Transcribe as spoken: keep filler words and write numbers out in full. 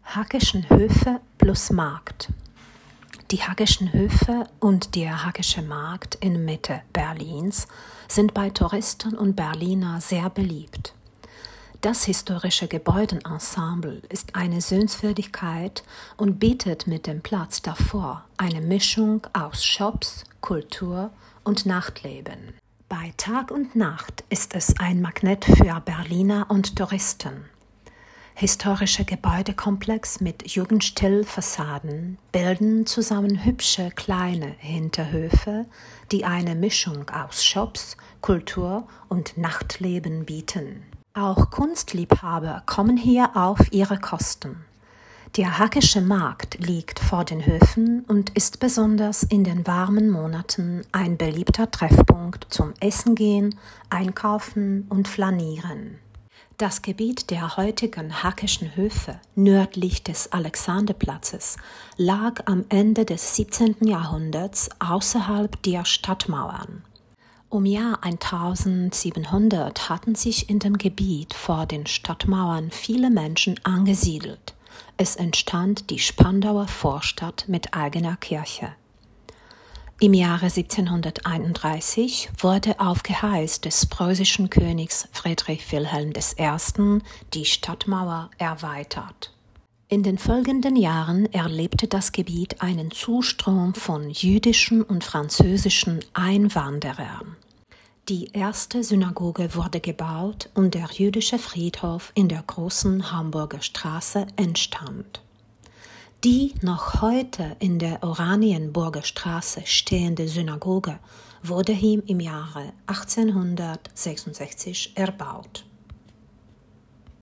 Hackischen Höfe plus Markt. Die Hackischen Höfe und der Hackische Markt in Mitte Berlins sind bei Touristen und Berliner sehr beliebt. Das historische Gebäudenensemble ist eine Sehenswürdigkeit und bietet mit dem Platz davor eine Mischung aus Shops, Kultur und Nachtleben. Bei Tag und Nacht ist es ein Magnet für Berliner und Touristen. Historische Gebäudekomplex mit Jugendstil-Fassaden bilden zusammen hübsche kleine Hinterhöfe, die eine Mischung aus Shops, Kultur und Nachtleben bieten. Auch Kunstliebhaber kommen hier auf ihre Kosten. Der Hackische Markt liegt vor den Höfen und ist besonders in den warmen Monaten ein beliebter Treffpunkt zum Essen gehen, Einkaufen und Flanieren. Das Gebiet der heutigen Hackischen Höfe nördlich des Alexanderplatzes lag am Ende des siebzehnten Jahrhunderts außerhalb der Stadtmauern. Um Jahr eintausendsiebenhundert hatten sich in dem Gebiet vor den Stadtmauern viele Menschen angesiedelt. Es entstand die Spandauer Vorstadt mit eigener Kirche. Im Jahre siebzehnhunderteinunddreißig wurde auf Geheiß des preußischen Königs Friedrich Wilhelm der Erste. die Stadtmauer erweitert. In den folgenden Jahren erlebte das Gebiet einen Zustrom von jüdischen und französischen Einwanderern. Die erste Synagoge wurde gebaut und der jüdische Friedhof in der Großen Hamburger Straße entstand. Die noch heute in der Oranienburger Straße stehende Synagoge wurde ihm im Jahre achtzehnhundertsechsundsechzig erbaut.